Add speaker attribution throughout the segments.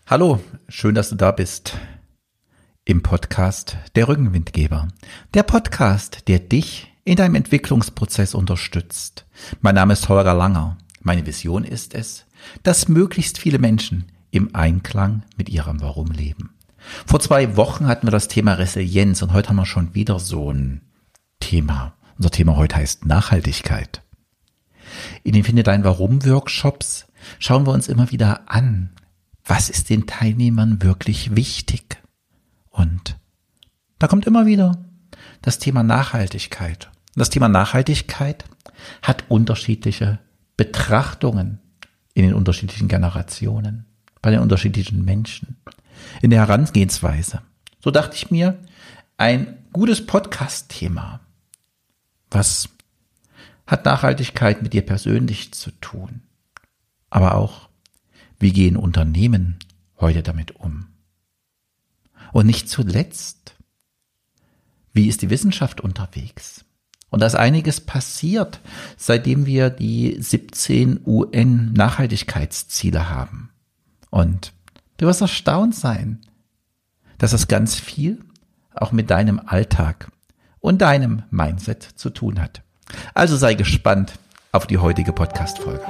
Speaker 1: Hallo, schön, dass du da bist im Podcast Der Rückenwindgeber. Der Podcast, der dich in deinem Entwicklungsprozess unterstützt. Mein Name ist Holger Langer. Meine Vision ist es, dass möglichst viele Menschen im Einklang mit ihrem Warum leben. Vor 2 Wochen hatten wir das Thema Resilienz und heute haben wir schon wieder so ein Thema. Unser Thema heute heißt Nachhaltigkeit. In den Finde dein Warum-Workshops schauen wir uns immer wieder an, was ist den Teilnehmern wirklich wichtig? Und da kommt immer wieder das Thema Nachhaltigkeit. Das Thema Nachhaltigkeit hat unterschiedliche Betrachtungen in den unterschiedlichen Generationen, bei den unterschiedlichen Menschen, in der Herangehensweise. So dachte ich mir, ein gutes Podcast-Thema. Was hat Nachhaltigkeit mit dir persönlich zu tun? Aber auch, wie gehen Unternehmen heute damit um? Und nicht zuletzt, wie ist die Wissenschaft unterwegs? Und da ist einiges passiert, seitdem wir die 17 UN-Nachhaltigkeitsziele haben. Und du wirst erstaunt sein, dass das ganz viel auch mit deinem Alltag und deinem Mindset zu tun hat. Also sei gespannt auf die heutige Podcast-Folge.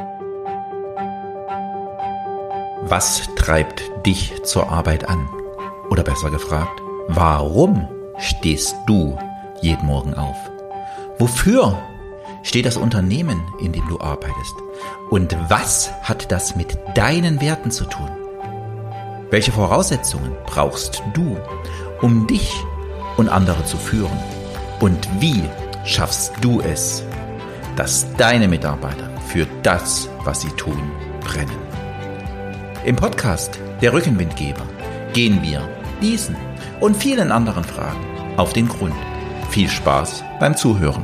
Speaker 1: Was treibt dich zur Arbeit an? Oder besser gefragt, warum stehst du jeden Morgen auf? Wofür steht das Unternehmen, in dem du arbeitest? Und was hat das mit deinen Werten zu tun? Welche Voraussetzungen brauchst du, um dich und andere zu führen? Und wie schaffst du es, dass deine Mitarbeiter für das, was sie tun, brennen? Im Podcast Der Rückenwindgeber gehen wir diesen und vielen anderen Fragen auf den Grund. Viel Spaß beim Zuhören.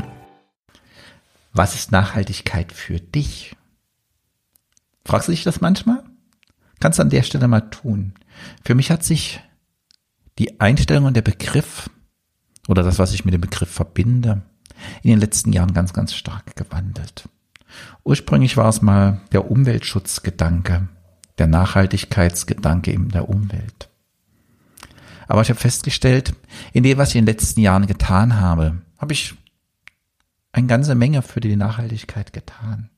Speaker 1: Was ist Nachhaltigkeit für dich? Fragst du dich das manchmal? Kannst du an der Stelle mal tun. Für mich hat sich die Einstellung und der Begriff oder das, was ich mit dem Begriff verbinde, in den letzten Jahren ganz, ganz stark gewandelt. Ursprünglich war es mal der Umweltschutzgedanke, der Nachhaltigkeitsgedanke in der Umwelt. Aber ich habe festgestellt, in dem, was ich in den letzten Jahren getan habe, habe ich eine ganze Menge für die Nachhaltigkeit getan.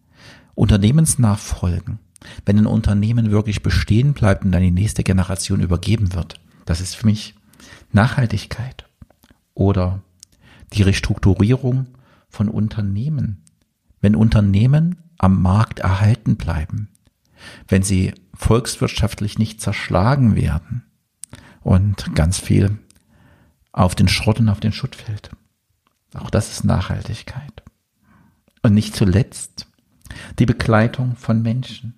Speaker 1: Unternehmensnachfolgen, wenn ein Unternehmen wirklich bestehen bleibt und dann die nächste Generation übergeben wird, das ist für mich Nachhaltigkeit. Oder die Restrukturierung von Unternehmen, wenn Unternehmen am Markt erhalten bleiben, wenn sie volkswirtschaftlich nicht zerschlagen werden und ganz viel auf den Schrott und auf den Schutt fällt. Auch das ist Nachhaltigkeit. Und nicht zuletzt die Begleitung von Menschen.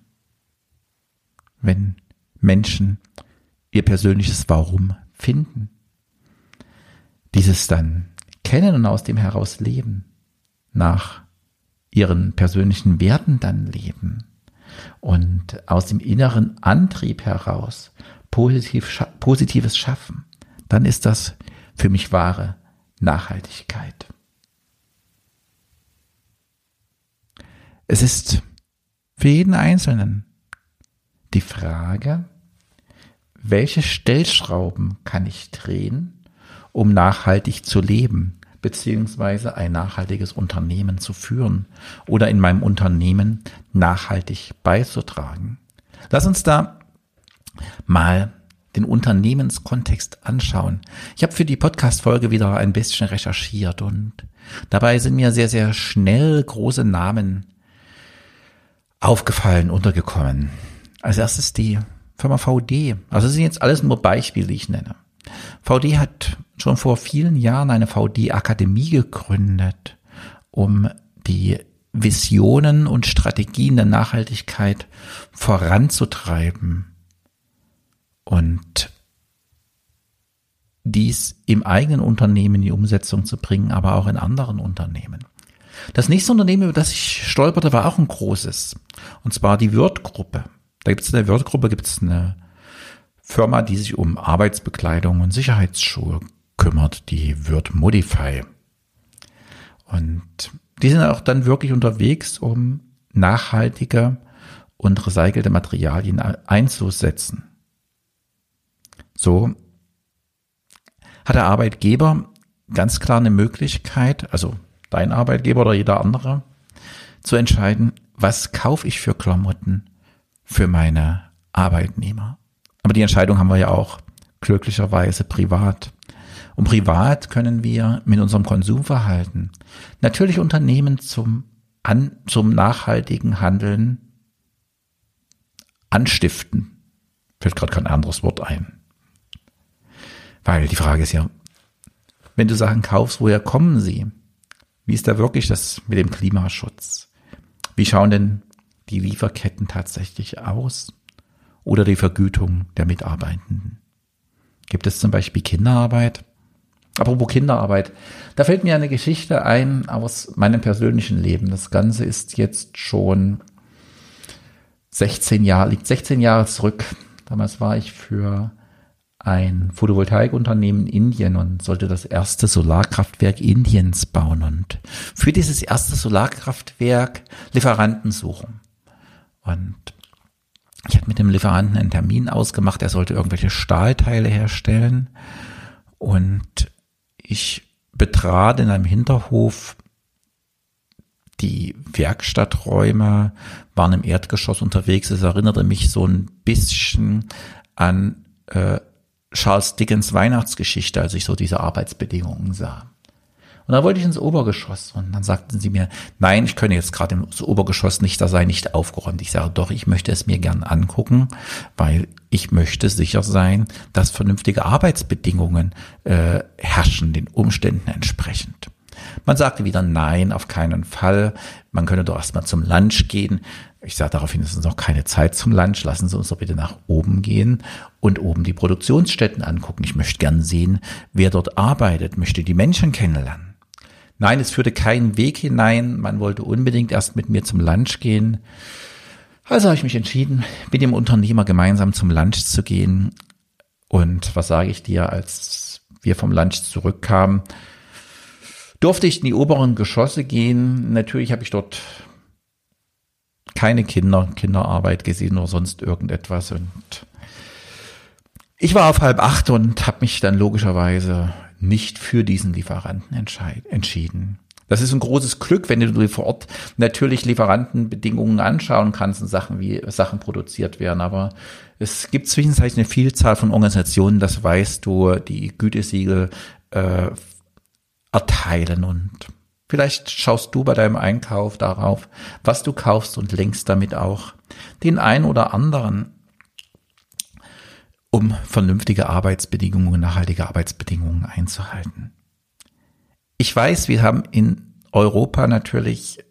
Speaker 1: Wenn Menschen ihr persönliches Warum finden, dieses dann kennen und aus dem heraus leben, nach ihren persönlichen Werten dann leben und aus dem inneren Antrieb heraus Positives schaffen, dann ist das für mich wahre Nachhaltigkeit. Es ist für jeden Einzelnen die Frage, welche Stellschrauben kann ich drehen, um nachhaltig zu leben, beziehungsweise ein nachhaltiges Unternehmen zu führen oder in meinem Unternehmen nachhaltig beizutragen. Lass uns da mal den Unternehmenskontext anschauen. Ich habe für die Podcast-Folge wieder ein bisschen recherchiert und dabei sind mir sehr, sehr schnell große Namen aufgefallen, untergekommen. Als erstes die Firma VD. Also das sind jetzt alles nur Beispiele, die ich nenne. VD hat schon vor vielen Jahren eine VD-Akademie gegründet, um die Visionen und Strategien der Nachhaltigkeit voranzutreiben und dies im eigenen Unternehmen in die Umsetzung zu bringen, aber auch in anderen Unternehmen. Das nächste Unternehmen, über das ich stolperte, war auch ein großes, und zwar die Würth-Gruppe. In der Würth-Gruppe gibt es eine Firma, die sich um Arbeitsbekleidung und Sicherheitsschuhe kümmert, die Würth Modify. Und die sind auch dann wirklich unterwegs, um nachhaltige und recycelte Materialien einzusetzen. So hat der Arbeitgeber ganz klar eine Möglichkeit, also dein Arbeitgeber oder jeder andere, zu entscheiden, was kaufe ich für Klamotten für meine Arbeitnehmer. Aber die Entscheidung haben wir ja auch glücklicherweise privat. Und privat können wir mit unserem Konsumverhalten natürlich Unternehmen zum nachhaltigen Handeln anstiften. Fällt gerade kein anderes Wort ein. Weil die Frage ist ja, wenn du Sachen kaufst, woher kommen sie? Wie ist da wirklich das mit dem Klimaschutz? Wie schauen denn die Lieferketten tatsächlich aus? Oder die Vergütung der Mitarbeitenden? Gibt es zum Beispiel Kinderarbeit? Apropos Kinderarbeit, da fällt mir eine Geschichte ein aus meinem persönlichen Leben. Das Ganze ist jetzt schon liegt 16 Jahre zurück. Damals war ich für ein Photovoltaikunternehmen in Indien und sollte das erste Solarkraftwerk Indiens bauen und für dieses erste Solarkraftwerk Lieferanten suchen. Und ich hatte mit dem Lieferanten einen Termin ausgemacht, er sollte irgendwelche Stahlteile herstellen und ich betrat in einem Hinterhof die Werkstatträume, waren im Erdgeschoss unterwegs. Es erinnerte mich so ein bisschen an Charles Dickens Weihnachtsgeschichte, als ich so diese Arbeitsbedingungen sah. Und da wollte ich ins Obergeschoss und dann sagten sie mir, nein, ich könne jetzt gerade im Obergeschoss nicht, da sei nicht aufgeräumt. Ich sage, doch, ich möchte es mir gern angucken, weil ich möchte sicher sein, dass vernünftige Arbeitsbedingungen herrschen, den Umständen entsprechend. Man sagte wieder, nein, auf keinen Fall. Man könne doch erstmal zum Lunch gehen. Ich sage daraufhin, es ist noch keine Zeit zum Lunch. Lassen Sie uns doch bitte nach oben gehen und oben die Produktionsstätten angucken. Ich möchte gern sehen, wer dort arbeitet, möchte die Menschen kennenlernen. Nein, es führte keinen Weg hinein. Man wollte unbedingt erst mit mir zum Lunch gehen. Also habe ich mich entschieden, mit dem Unternehmer gemeinsam zum Lunch zu gehen. Und was sage ich dir, als wir vom Lunch zurückkamen, durfte ich in die oberen Geschosse gehen. Natürlich habe ich dort keine Kinderarbeit gesehen oder sonst irgendetwas. Und ich war auf 7:30 und habe mich dann logischerweise nicht für diesen Lieferanten entschieden. Das ist ein großes Glück, wenn du dir vor Ort natürlich Lieferantenbedingungen anschauen kannst und Sachen produziert werden. Aber es gibt zwischenzeitlich eine Vielzahl von Organisationen, das weißt du, die Gütesiegel erteilen und vielleicht schaust du bei deinem Einkauf darauf, was du kaufst und lenkst damit auch den einen oder anderen, um vernünftige Arbeitsbedingungen, nachhaltige Arbeitsbedingungen einzuhalten. Ich weiß, wir haben in Europa natürlich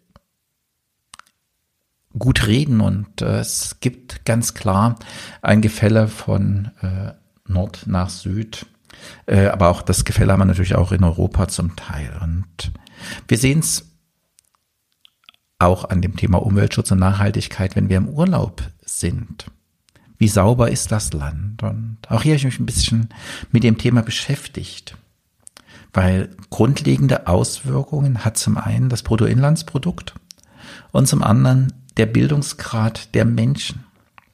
Speaker 1: gut reden und es gibt ganz klar ein Gefälle von Nord nach Süd. Aber auch das Gefälle haben wir natürlich auch in Europa zum Teil. Und wir sehen es auch an dem Thema Umweltschutz und Nachhaltigkeit, wenn wir im Urlaub sind. Wie sauber ist das Land? Und auch hier habe ich mich ein bisschen mit dem Thema beschäftigt. Weil grundlegende Auswirkungen hat zum einen das Bruttoinlandsprodukt und zum anderen der Bildungsgrad der Menschen.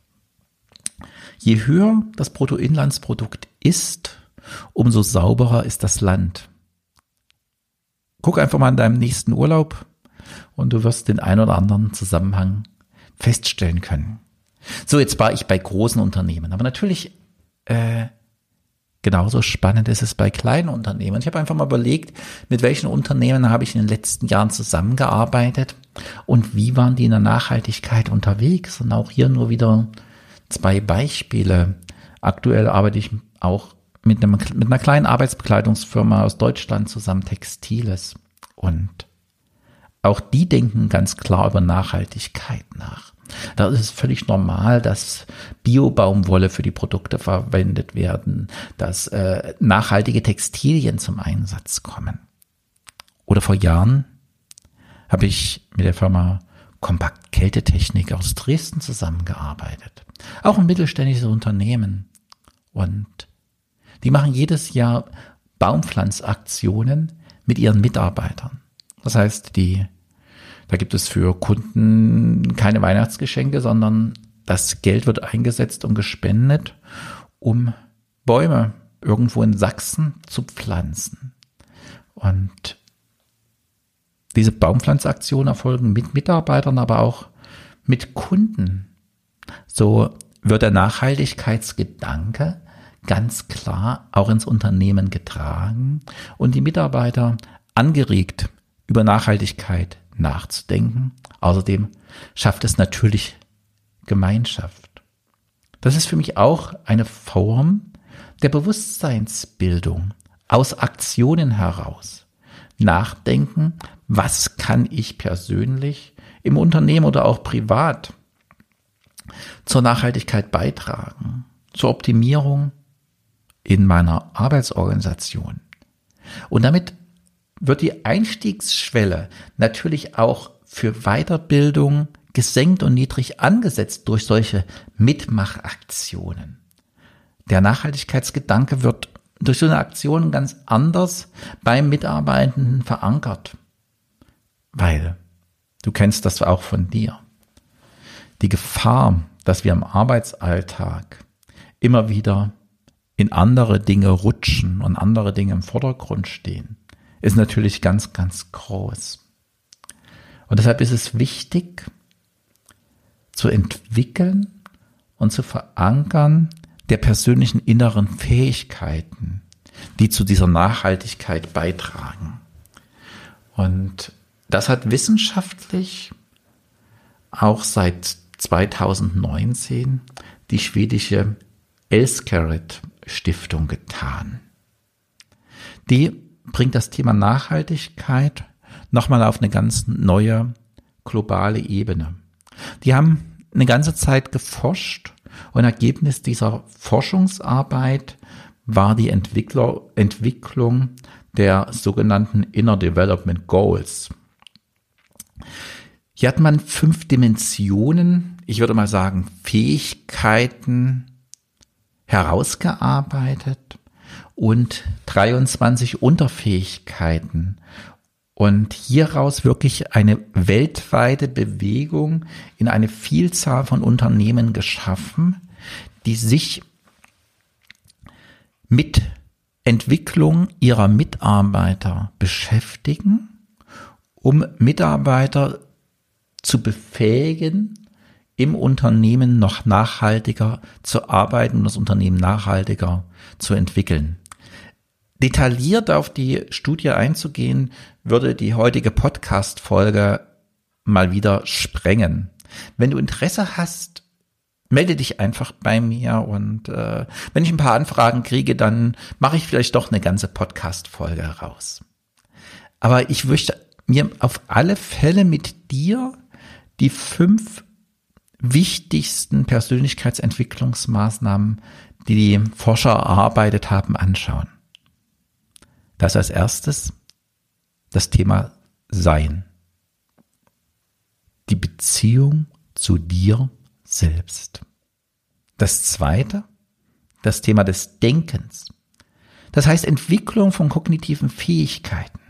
Speaker 1: Je höher das Bruttoinlandsprodukt ist, umso sauberer ist das Land. Guck einfach mal in deinem nächsten Urlaub und du wirst den ein oder anderen Zusammenhang feststellen können. So, jetzt war ich bei großen Unternehmen, aber natürlich genauso spannend ist es bei kleinen Unternehmen. Ich habe einfach mal überlegt, mit welchen Unternehmen habe ich in den letzten Jahren zusammengearbeitet und wie waren die in der Nachhaltigkeit unterwegs. Und auch hier nur wieder 2 Beispiele. Aktuell arbeite ich auch mit einer kleinen Arbeitsbekleidungsfirma aus Deutschland zusammen, Textiles. Und auch die denken ganz klar über Nachhaltigkeit nach. Da ist es völlig normal, dass Bio-Baumwolle für die Produkte verwendet werden, dass nachhaltige Textilien zum Einsatz kommen. Oder vor Jahren habe ich mit der Firma Kompakt Kältetechnik aus Dresden zusammengearbeitet. Auch ein mittelständisches Unternehmen. Und die machen jedes Jahr Baumpflanzaktionen mit ihren Mitarbeitern. Das heißt, da gibt es für Kunden keine Weihnachtsgeschenke, sondern das Geld wird eingesetzt und gespendet, um Bäume irgendwo in Sachsen zu pflanzen. Und diese Baumpflanzaktionen erfolgen mit Mitarbeitern, aber auch mit Kunden. So wird der Nachhaltigkeitsgedanke ganz klar auch ins Unternehmen getragen und die Mitarbeiter angeregt, über Nachhaltigkeit nachzudenken. Außerdem schafft es natürlich Gemeinschaft. Das ist für mich auch eine Form der Bewusstseinsbildung aus Aktionen heraus. Nachdenken, was kann ich persönlich im Unternehmen oder auch privat zur Nachhaltigkeit beitragen, zur Optimierung in meiner Arbeitsorganisation. Und damit wird die Einstiegsschwelle natürlich auch für Weiterbildung gesenkt und niedrig angesetzt durch solche Mitmachaktionen. Der Nachhaltigkeitsgedanke wird durch so eine Aktion ganz anders beim Mitarbeitenden verankert. Weil, du kennst das auch von dir, die Gefahr, dass wir im Arbeitsalltag immer wieder in andere Dinge rutschen und andere Dinge im Vordergrund stehen, ist natürlich ganz, ganz groß. Und deshalb ist es wichtig, zu entwickeln und zu verankern der persönlichen inneren Fähigkeiten, die zu dieser Nachhaltigkeit beitragen. Und das hat wissenschaftlich auch seit 2019 die schwedische Escarit Stiftung getan. Die bringt das Thema Nachhaltigkeit nochmal auf eine ganz neue globale Ebene. Die haben eine ganze Zeit geforscht und Ergebnis dieser Forschungsarbeit war die Entwicklung der sogenannten Inner Development Goals. Hier hat man 5 Dimensionen, ich würde mal sagen Fähigkeiten herausgearbeitet und 23 Unterfähigkeiten und hieraus wirklich eine weltweite Bewegung in eine Vielzahl von Unternehmen geschaffen, die sich mit Entwicklung ihrer Mitarbeiter beschäftigen, um Mitarbeiter zu befähigen, im Unternehmen noch nachhaltiger zu arbeiten und das Unternehmen nachhaltiger zu entwickeln. Detailliert auf die Studie einzugehen, würde die heutige Podcast-Folge mal wieder sprengen. Wenn du Interesse hast, melde dich einfach bei mir und wenn ich ein paar Anfragen kriege, dann mache ich vielleicht doch eine ganze Podcast-Folge raus. Aber ich möchte mir auf alle Fälle mit dir die 5 wichtigsten Persönlichkeitsentwicklungsmaßnahmen, die die Forscher erarbeitet haben, anschauen. Das als erstes das Thema Sein. Die Beziehung zu dir selbst. Das zweite, das Thema des Denkens. Das heißt Entwicklung von kognitiven Fähigkeiten.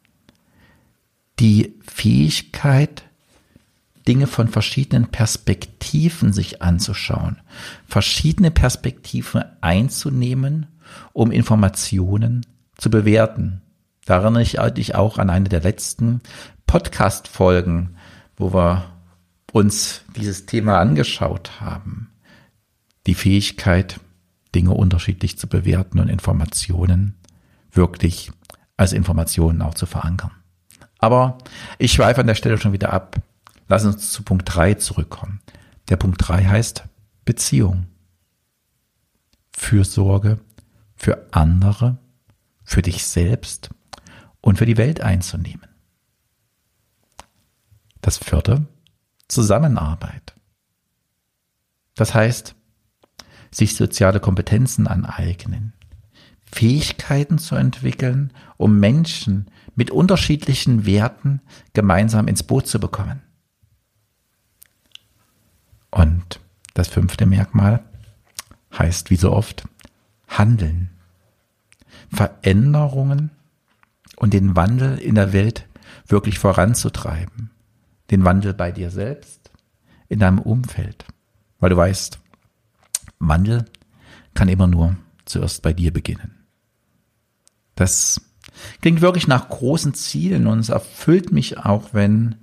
Speaker 1: Die Fähigkeit, Dinge von verschiedenen Perspektiven sich anzuschauen, verschiedene Perspektiven einzunehmen, um Informationen zu bewerten. Da erinnere ich dich auch an eine der letzten Podcast-Folgen, wo wir uns dieses Thema angeschaut haben. Die Fähigkeit, Dinge unterschiedlich zu bewerten und Informationen wirklich als Informationen auch zu verankern. Aber ich schweife an der Stelle schon wieder ab. Lass uns zu Punkt 3 zurückkommen. Der Punkt 3 heißt Beziehung. Fürsorge für andere, für dich selbst und für die Welt einzunehmen. Das 4. Zusammenarbeit. Das heißt, sich soziale Kompetenzen aneignen, Fähigkeiten zu entwickeln, um Menschen mit unterschiedlichen Werten gemeinsam ins Boot zu bekommen. Und das 5. Merkmal heißt wie so oft Handeln. Veränderungen und den Wandel in der Welt wirklich voranzutreiben. Den Wandel bei dir selbst, in deinem Umfeld. Weil du weißt, Wandel kann immer nur zuerst bei dir beginnen. Das klingt wirklich nach großen Zielen und es erfüllt mich auch, wenn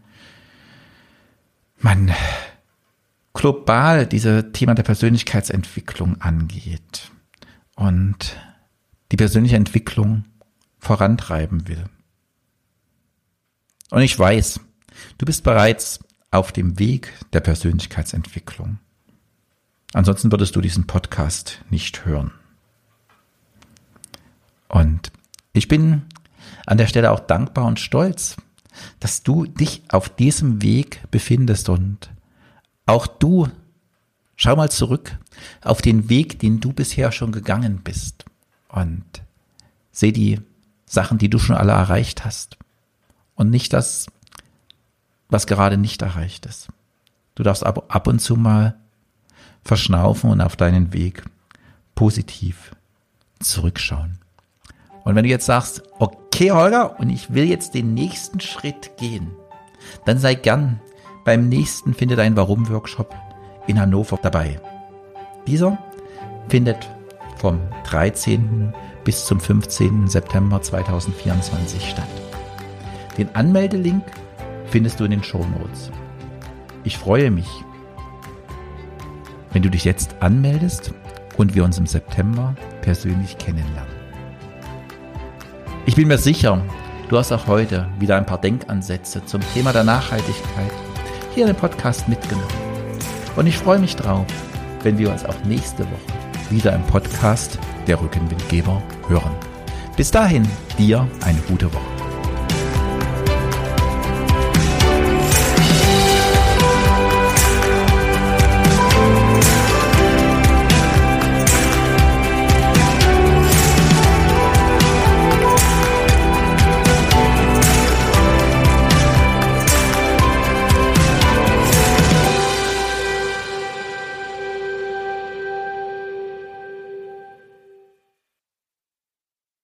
Speaker 1: man global dieses Thema der Persönlichkeitsentwicklung angeht und die persönliche Entwicklung vorantreiben will. Und ich weiß, du bist bereits auf dem Weg der Persönlichkeitsentwicklung. Ansonsten würdest du diesen Podcast nicht hören. Und ich bin an der Stelle auch dankbar und stolz, dass du dich auf diesem Weg befindest und auch du, schau mal zurück auf den Weg, den du bisher schon gegangen bist und seh die Sachen, die du schon alle erreicht hast und nicht das, was gerade nicht erreicht ist. Du darfst ab und zu mal verschnaufen und auf deinen Weg positiv zurückschauen. Und wenn du jetzt sagst, okay Holger, und ich will jetzt den nächsten Schritt gehen, dann sei gern beim nächsten Finde dein Warum-Workshop in Hannover dabei. Dieser findet vom 13. bis zum 15. September 2024 statt. Den Anmeldelink findest du in den Shownotes. Ich freue mich, wenn du dich jetzt anmeldest und wir uns im September persönlich kennenlernen. Ich bin mir sicher, du hast auch heute wieder ein paar Denkansätze zum Thema der Nachhaltigkeit hier in dem Podcast mitgenommen. Und ich freue mich drauf, wenn wir uns auch nächste Woche wieder im Podcast der Rückenwindgeber hören. Bis dahin, dir eine gute Woche.